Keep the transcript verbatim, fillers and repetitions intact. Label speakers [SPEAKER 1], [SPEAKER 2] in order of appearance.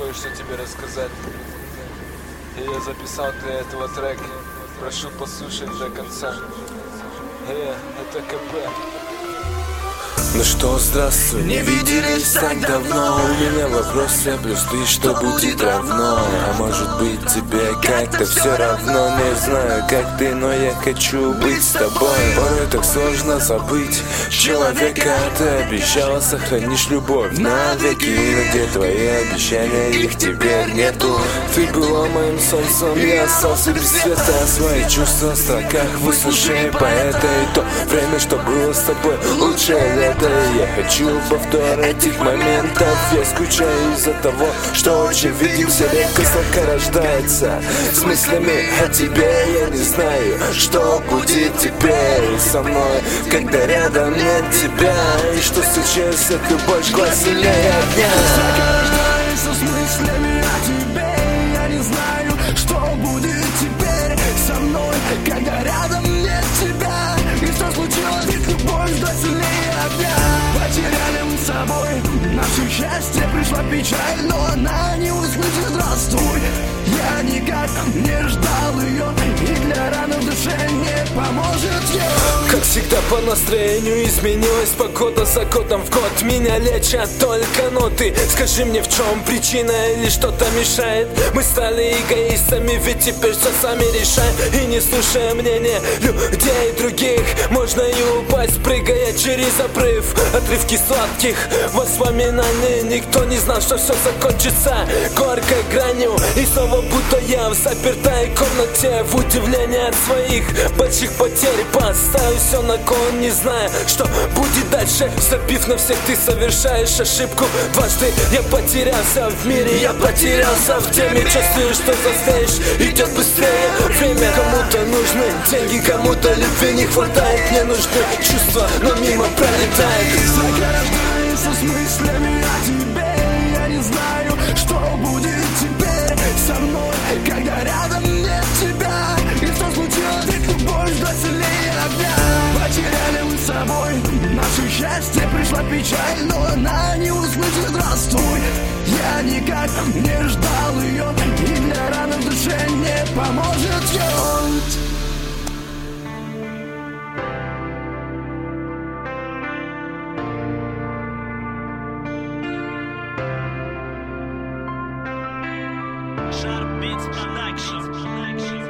[SPEAKER 1] кое-что тебе рассказать. И я записал для этого трека. Прошу послушать до конца. Э, это КП.
[SPEAKER 2] Ну что, здравствуй, не виделись так давно. У меня вопрос, я плюс ты, что будет равно. А может быть тебе как-то все равно. Не знаю, как ты, но я хочу быть с тобой. Порой так сложно забыть человека. Ты обещала, сохранишь любовь навеки. Но где твои обещания, их теперь нету. Ты была моим солнцем, я остался без света. Свои чувства в строках выслушай поэта. И то время, что было с тобой, лучшее лето. Я хочу повтор этих моментов. Я скучаю из-за того, что очень видимся. Редко сладко рождается с мыслями о тебе. Я не знаю, что будет теперь со мной, когда рядом нет тебя. И что сейчас эта любовь класс сильнее огня.
[SPEAKER 3] Рождается с мыслями о тебе. Я не знаю, что будет теперь со мной, когда рядом нет тебя. И что случилось, ведь любовь да сильнее огня. Потеряли мы с собой наше счастье, пришла печаль, но она не услышит здравствуй. Я никак не ждал ее, и для раны в душе не поможет ее.
[SPEAKER 2] Как всегда по настроению изменилась погода за годом в год. Меня лечат только ноты. Скажи мне, в чем причина или что-то мешает? Мы стали эгоистами, ведь теперь все сами решаем. И не слушая мнения людей других, можно и упасть, прыгая через обрыв. Отрывки сладких воспоминаний. Никто не знал, что все закончится горькой гранью. И снова будто я в запертой комнате, в удивлении от своих больших потерь. Поставил все на кон, не зная, что будет дальше. Забив на всех, ты совершаешь ошибку дважды. Я потерялся в мире, я потерялся в теме. Чувствую, что застряешь, идет быстрее время. Кому-то нужны деньги, кому-то любви не хватает. Мне нужны чувства, но мимо пролетает.
[SPEAKER 3] Рождается с мыслями о тебе. Я не знаю, что будет теперь со мной, когда рядом нет тебя. И что случилось, ведь любовь да сильнее огня. Потеряли мы с собой наше счастье, пришла печаль, но она не услышит здравствуй. Я никак не ждал ее, и для раны в душе не поможет йод.
[SPEAKER 4] Sharp Beats Production.